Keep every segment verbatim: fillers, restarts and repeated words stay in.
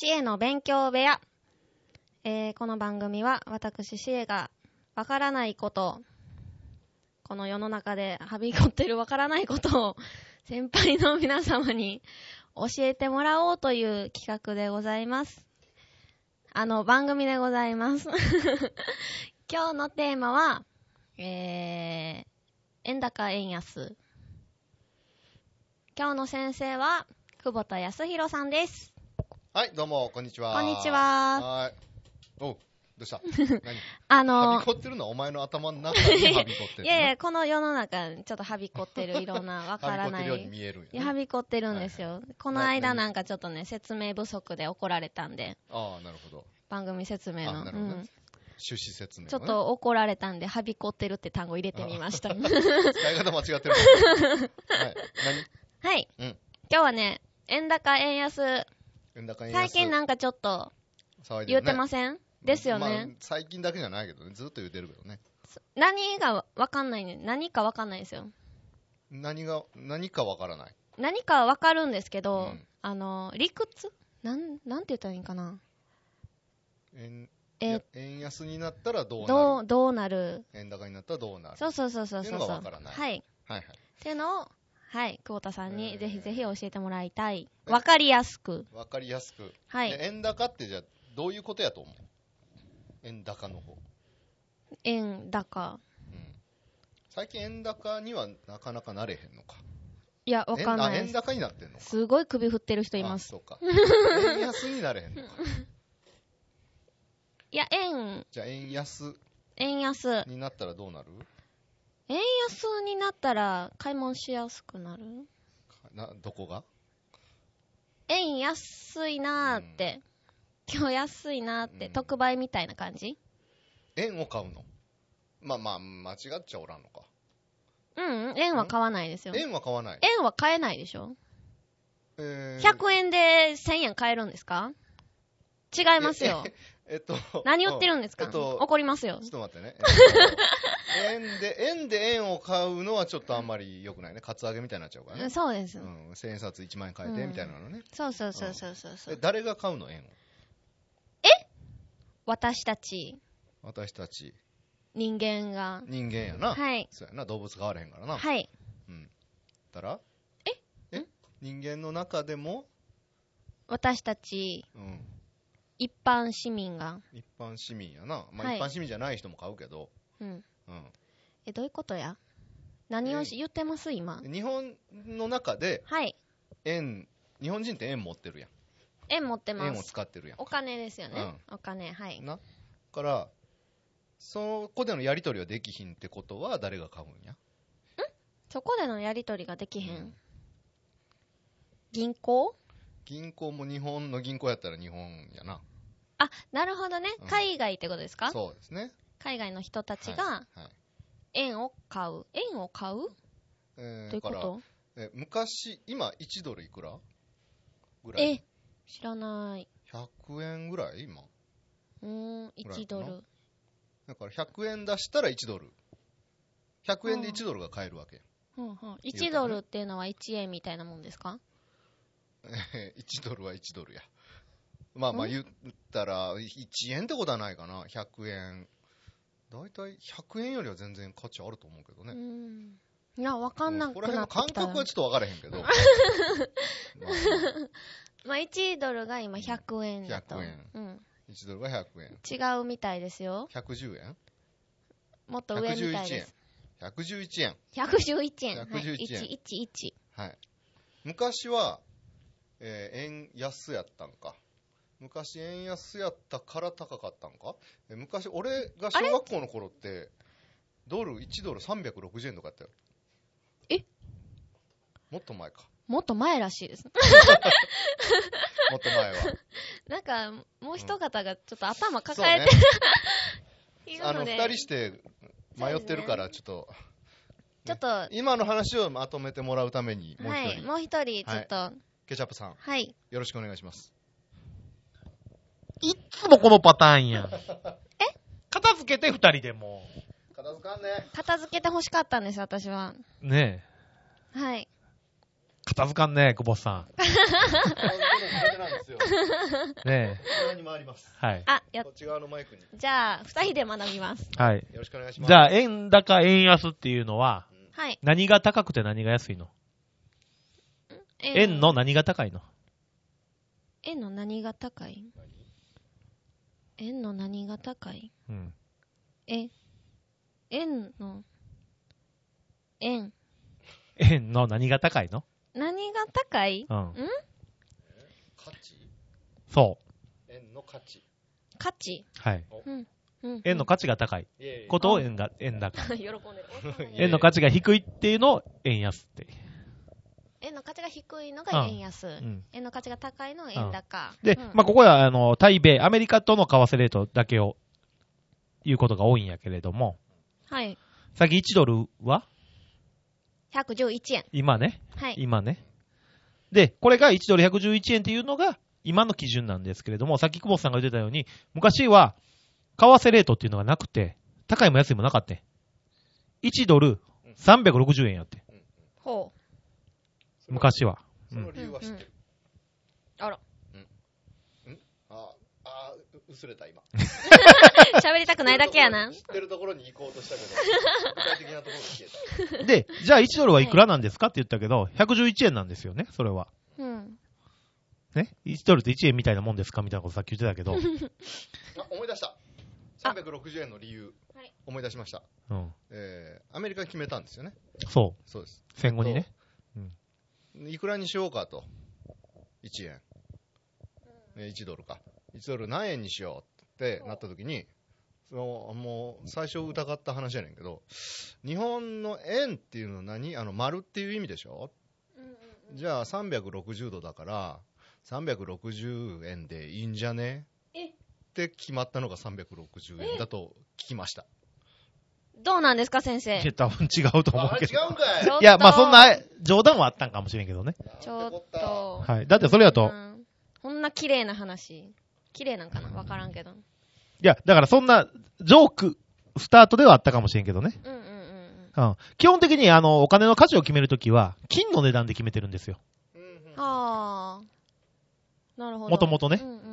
シエの勉強部屋、えー、この番組は私シエがわからないこと、この世の中ではびこってるわからないことを先輩の皆様に教えてもらおうという企画でございます。あの番組でございます今日のテーマは、えー、円高円安。今日の先生は久保田康弘さんです。 はい、どうもこんにちは。 こんにちは。 はい。おう、どうした？何？ あのはびこってるのはお前の頭の中にはびこってるの？ いやいや、この世の中にちょっとはびこってるいろんなわからない。 はびこってるように見えるんや、ね。 いや、はびこってるんですよ。はいはい、この間なんかちょっとね、説明不足で怒られたんで。 ああ、なるほど。 番組説明の。 あ、なるほどね。うん、趣旨説明、ね。 ちょっと怒られたんで、はびこってるって単語入れてみました。使い方間違ってる。はい。 何？はい。 うん。 今日はね、円高円安。 円高円安。 最近なんかちょっと言ってません？ですよね、 まあ。最近だけじゃないけどね、ずっと言ってるけどね。 何がわかんないね。何かわかんないですよ。 何が、何かわからない。 何かわかるんですけど、うん、あの、理屈なん、なんて言ったらいいんかな。 円、え円安になったらどうなる？ どう、どうなる？ 円高になったらどうなる？ そうそうそうそうそう。 っていうのがわからない。 はい。 はいはい。 っていうのを、はい、久保田さんにぜひぜひ教えてもらいたい。わかりやすく。 わかりやすく。 はい。 円高ってじゃあどういうことやと思う？円高の方。 円高。 うん。最近円高にはなかなかなれへんのか。 いや、わかんないです。 円高になってんのか。 すごい首振ってる人います。 あ、そうか。円安になれへんのか。 いや、円。 じゃあ円安。 円安。 になったらどうなる？ 円安になったら買い物しやすくなる？ な、どこが？ 円安いなーって。うん、今日安いなーって、うん、特売みたいな感じ？ 円を買うの？まあまあ、間違っちゃおらんのか。 うん、円は買わないですよ。 円は買わない。 円は買えないでしょ？ えー、 ひゃくえんでせんえん買えるんですか？違いますよ。 えっと、 何言ってるんですか？ えっと、怒りますよ。 ちょっと待ってね。えっと、円で、円で円を買うのはちょっとあんまり良くないね。カツアゲみたいになっちゃうからね。 そうです。 うん。千円札いちまん円買えて、みたいなのね、うん。 そうそうそうそうそうそう、 うん。誰が買うの、円を？ え？私たち。 私たち。 人間が。 人間やな。 はい。 そうやな。動物買われへんからな。 はい。 うん。だら？ え？ え？人間の中でも私たち。 うん。 一般市民が。 一般市民やな。まあ、 はい、 一般市民じゃない人も買うけど。 うん。 うん。 え、どういうことや？何を言ってます今？ 日本の中で。 はい。 円、日本人って円持ってるやん。 円持ってます。 円を使ってるやん。 お金ですよね。うん、お金、はい。 な。から、そこでのやり取りはできひんってことは誰が買うんや？ん？ そこでのやり取りができへん。うん、銀行？ 銀行も日本の銀行やったら日本やな。 あ、なるほどね。海外ってことですか？ うん、そうですね。 海外の人たちが円を買う。円を買う？えー、どういうこと？ え、昔、今いちドルいくらぐらい？ え、知らない。 ひゃくえんぐらい今？ うーん、いちドル。 だからひゃくえん出したらいちドル。ひゃくえんでいちドルが買えるわけ。 うんうん、いちドルっていうのはいちえんみたいなもんですか？ いちドルはいちドルや。まあまあ言ったらいちえんってことはないかな。ひゃくえん。だいたいひゃくえんよりは全然価値あると思うけどね。 うーん、いや、わかんなくなってきた。ここら辺の感覚はちょっとわからへんけど。まあ、 まあいちドルが今ひゃくえんだと。 ひゃくえん。 うん。 いちドルがひゃくえん。 違うみたいですよ。 ひゃくじゅうえん？ もっと上みたいです。 ひゃくじゅういちえん。 ひゃくじゅういちえん。 ひゃくじゅういちえん。 はい、いちいちいち。 はい。昔は、えー、円安やったんか。昔円安やったから高かったんか。え昔俺が小学校の頃ってドルいちドルさんびゃくろくじゅうえんとかやったよ。 え？ もっと前か。 もっと前らしいです。 もっと前は。 なんかもう一方がちょっと頭抱えて、 うんね、あの二人して迷ってるからちょっと、ね、 ちょっと今の話をまとめてもらうためにもう一人、はい、 もう一人ちょっと、はい、 ケチャップさん、 はい、 よろしくお願いします。 いっつもこのパターンやん。 え？ 片付けて二人でも。 片付かんね。 片付けて欲しかったんです私は。 ねえ。はい。 片付かんね、久保さこれなんですよ。 ん。ね側に回ります。 え。はい。 あ、やこっち側のマイクに。 じゃあ、二人で学びます。 はい。 よろしくお願いします。 じゃあ、円高、円安っていうのは、 うんはい。 何が高くて何が安いの？円の何が高いの？ 円の何が高い？円の何が高い？ うん。 え、円の、円。 円の何が高いの？ 何が高い？ うん。 ん価値そ円の価値。 価値。 う。はい。 うん。うん。 円の価値が高いいえいえことを円が、円高。 喜んでる。 円の価値が低いっていうのを円安って。 円の価値が低いのが円安。 うん。 円の価値が高いのが円高。 で、 うんまあ、ここは、あの、対米、アメリカとの為替レートだけを言うことが多いんやけれども、 はい。 さっきいちドルはひゃくじゅういちえん。 今ね。 はい。 今ね。で、これがいちドルひゃくじゅういちえんっていうのが今の基準なんですけれども、さっき久保田さんが言ってたように、昔は為替レートっていうのがなくて、高いも安いもなかった。いちドルさんびゃくろくじゅうえんやって。 ほう。 昔は。 その理由は知ってる。 あら。 ああ、薄れた今。 喋りたくないだけやな知。ってるところに行こうとしたけど、具体的なところで消えた。 で、じゃあいちドルはいくらなんですかって言ったけど、ひゃくじゅういちえんなんですよね、それは。 うん。 ね。いちドルっていちえんみたいなもんですかみたいなことさっき言ってたけど。 あ、思い出した。さんびゃくろくじゅうえんの理由、 はい、 思い出しました。 うん。 えー、アメリカが決めたんですよね。 そそうです。 う。戦後にね。 いくらにしようかと。いちえん。えー、いちドルか。いちドル何円にしようってなった時に、そのもう最初疑った話やねんけど、日本の円っていうのは何？あの丸っていう意味でしょ？ うんうんうん、 じゃあさんびゃくろくじゅうどだからさんびゃくろくじゅうえんでいいんじゃねって決まったのがさんびゃくろくじゅうえんだと聞きました。 どうなんですか、先生。 いや、多分違うと思うけど。 あ、違うんかい。 ちょっといや、まあそんな冗談はあったんかもしれんけどね。 ちょっと。 はい。だってそれだと、 うん、こんな綺麗な話。綺麗なんかなわからんけど。 いや、だからそんな、ジョーク、スタートではあったかもしれんけどね。 うんうんうんうん。 うん。基本的に、あの、お金の価値を決めるときは、金の値段で決めてるんですよ。 ああ。なるほど。 もともとね。 うんうんうん。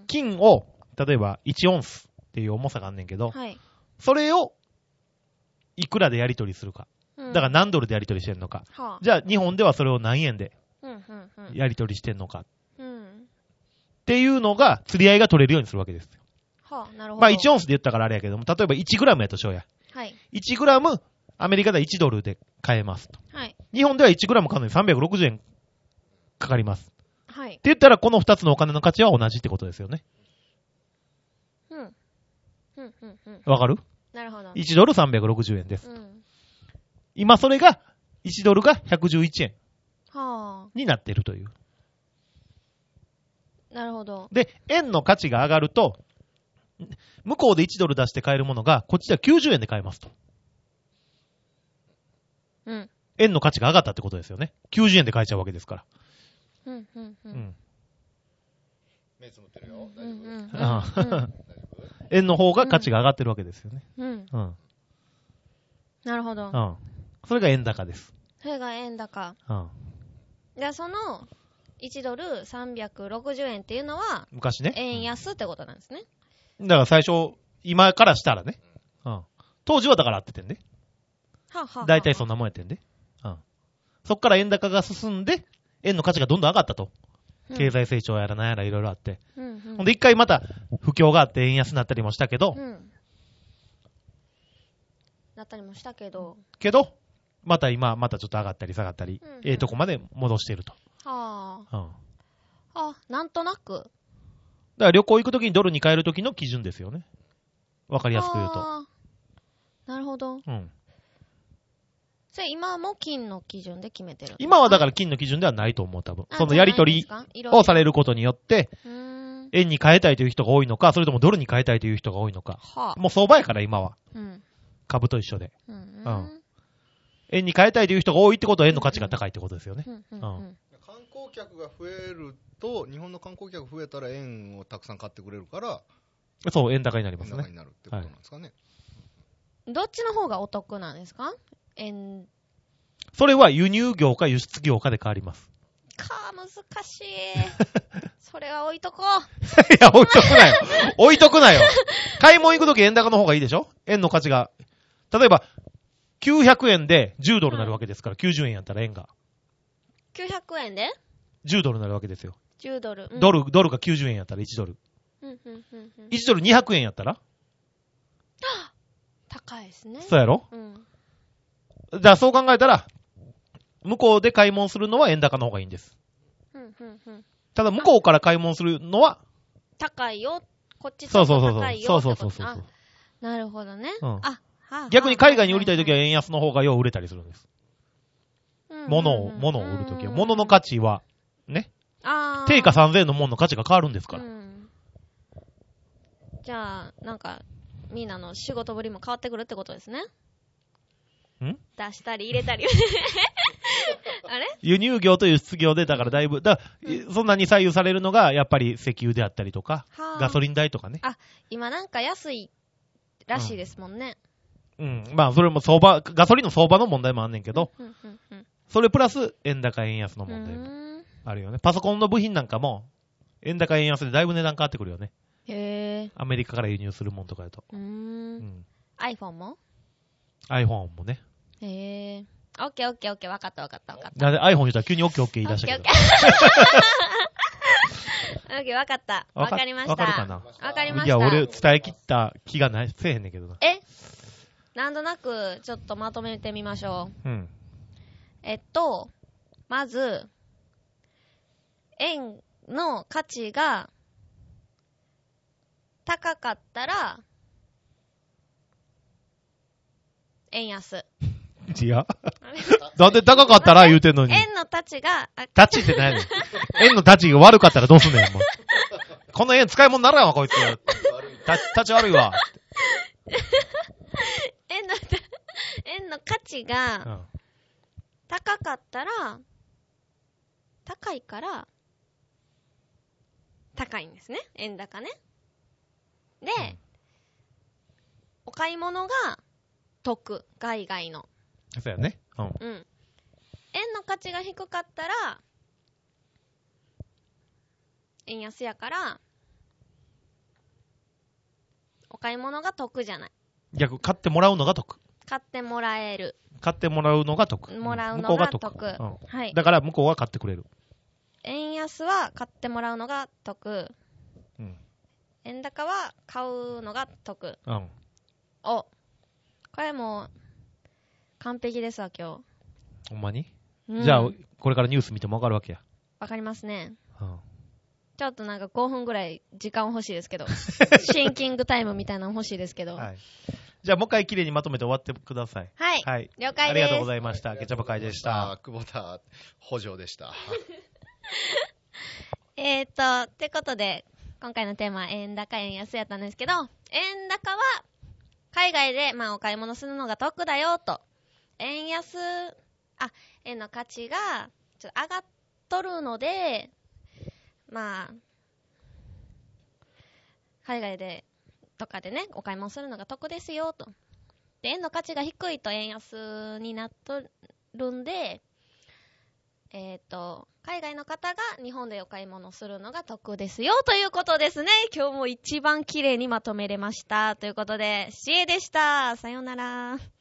金を、例えばいちオンスっていう重さがあんねんけど、 はい。 それを、いくらでやり取りするか。 うん、 だから何ドルでやり取りしてんのか。 はあ、 じゃあ、日本ではそれを何円でうんうんうん。 やり取りしてんのか。 うん。 っていうのが、釣り合いが取れるようにするわけですよ。 はあ、なるほど。 まあいちオンスで言ったからあれやけども、例えばいちグラムやとしようや。 はい。 いちグラム、アメリカではいちドルで買えますと。 はい。 日本ではいちグラム買うのにさんびゃくろくじゅうえんかかります。 はい。 って言ったら、このふたつのお金の価値は同じってことですよね。 うん。うんうんうん。 わかる？ なるほど。 いちドルさんびゃくろくじゅうえんです。 うん。 今それが、いちドルがひゃくじゅういちえんはになっているという。 あ。なるほど。 で、円の価値が上がると、向こうでいちドル出して買えるものが、こっちではきゅうじゅうえんで買えますと。 うん。 円の価値が上がったってことですよね。きゅうじゅうえんで買えちゃうわけですから。 うんうんう。 うんん。 目つむってるよ。大丈夫？ うんうんああ大丈夫？ 円の方が価値が上がってるわけですよね。 うん。 うん。 なるほど。 うん。それが円高です。 それが円高。 うん。 じゃあそのいちドルさんびゃくろくじゅうえんっていうのは昔ね。 円安ってことなんですね。 だから最初、今からしたらね。うん。当時はだから合っててんで。 はあ、はあはあ、 大体そんなもんやってんで。うん。そっから円高が進んで、円の価値がどんどん上がったと。 うん、 経済成長やらなんやらいろいろあって。 うんうん、 ほんで一回また不況があって円安になったりもしたけど、 うん。なったりもしたけど。 けど、また今、またちょっと上がったり下がったり、 うんうんええとこまで戻していると。 はあ。 うん。だかあ、なんとなく。 ら旅行行くときにドルに変えるときの基準ですよね。わかりやすく言うと。 あーなるほど。 うん。 それ今も金の基準で決めてる。 今はだから金の基準ではないと思う、多分。 あそのやり取りをされることによって、 うーん。 円に変えたいという人が多いのか、それともドルに変えたいという人が多いのか。 はあ。 もう相場やから今は。 うん。 株と一緒で。 うん。 うん円に変えたいという人が多いってことは円の価値が高いってことですよね。 うん。うん。 ううんん。 観光客が増えると、日本の観光客増えたら円をたくさん買ってくれるから、 そう、円高になりますね。 円高になるってことなんですかね。 どっちの方がお得なんですか？円それは輸入業か輸出業かで変わります。 か、難しい。それは置いとこう。 いや、置いとくなよ。置いとくなよ。買い物行くとき円高の方がいいでしょ？円の価値が。例えば、きゅうひゃくえんでじゅうドルになるわけですから、きゅうじゅうえんやったら円が。 きゅうひゃくえんでじゅうドルになるわけですよ。 じゅうドル。うん、 ドル、ドルがきゅうじゅうえんやったらいちドル。 うんうんうんうん、 いちドルにひゃくえんやったら高いですね。 そうやろ？ うん。 じゃあそう考えたら、向こうで買い物するのは円高の方がいいんです。 うんうんうん。 ただ向こうから買い物するのは、 高いよ。こっちちょっそうそうそうそう。 と高いよ。 そうそうそうそうそう。 なるほどね。 うん、 あ、は逆に海外に売りたいときは円安の方がよう売れたりするんです。 うん、 物を、物を売るときは。物の価値は、ね。 あ定価さんぜんえんの物の価値が変わるんですから。 うん、じゃあ、なんか、みんなの仕事ぶりも変わってくるってことですね。 ん？ 出したり入れたり。あれ？ 輸入業と輸出業で、だからだいぶ、だ、うん、そんなに左右されるのが、やっぱり石油であったりとか、ガソリン代とかね。 あ、今なんか安いらしいですもんね。 うん。うん、まあ、それも相場、ガソリンの相場の問題もあんねんけど、 うんうんうんうん、 それプラス、円高円安の問題もあるよね。パソコンの部品なんかも、円高円安でだいぶ値段変わってくるよね。 へー。 アメリカから輸入するもんとかだと。 うーん。うん、iPhone も ?iPhone もね。 へー。オッケーオッケーオッケー、わかったわかったわかった。 なんで iPhone 言ったら急にオッケーオッケー言い出したけど。 オッケーオッケー。オッケー、わかった。わかりました。 わかるかな？ わかりました。 いや、俺伝え切った気がない、せえへんねんけどな。 え？なんとなく、ちょっとまとめてみましょう。 うん。 えっと、まず、円の価値が高かったら、円安。 違う。なんで高かったら言うてんのに。 円の価値が、 タッチって何やねん。円のタッチが悪かったらどうすんねん、もう。この円使い物にならんわ、こいつ。タッチ悪いわ。 円の、円の価値が高かったら、高いから、高いんですね。円高ね。で、うん、お買い物が得。海外の。 そうやね。うん。 うん。円の価値が低かったら、円安やから、お買い物が得じゃない。 逆、買ってもらうのが得。 買ってもらえる。 買ってもらうのが得。 もらうのが得。向こうが得。 うん、 はい。 だから向こうは買ってくれる。 円安は買ってもらうのが得。 うん。 円高は買うのが得。 うん。 お、これもう完璧ですわ今日。 ほんまに？ うん、 じゃあこれからニュース見てもわかるわけや。 わかりますね。 うん。 ちょっとなんかごふんぐらい時間欲しいですけど、シンキングタイムみたいなの欲しいですけど。 はい。じゃあもう一回きれいにまとめて終わってください。 はい。 はい。 了解です。 ありがとうございました。ケチャップ会でした。 久保田補助でした。 えーっと、ってことで、今回のテーマは円高円安やったんですけど、円高は海外でまあお買い物するのが得だよと。円安、あ、円の価値がちょっと上がっとるので、まあ、海外でとかでね、お買い物するのが得ですよと。で、円の価値が低いと円安になっとるんで、えっと、海外の方が日本でお買い物するのが得ですよということですね。今日も一番綺麗にまとめれました。ということで、シエでした。さようなら。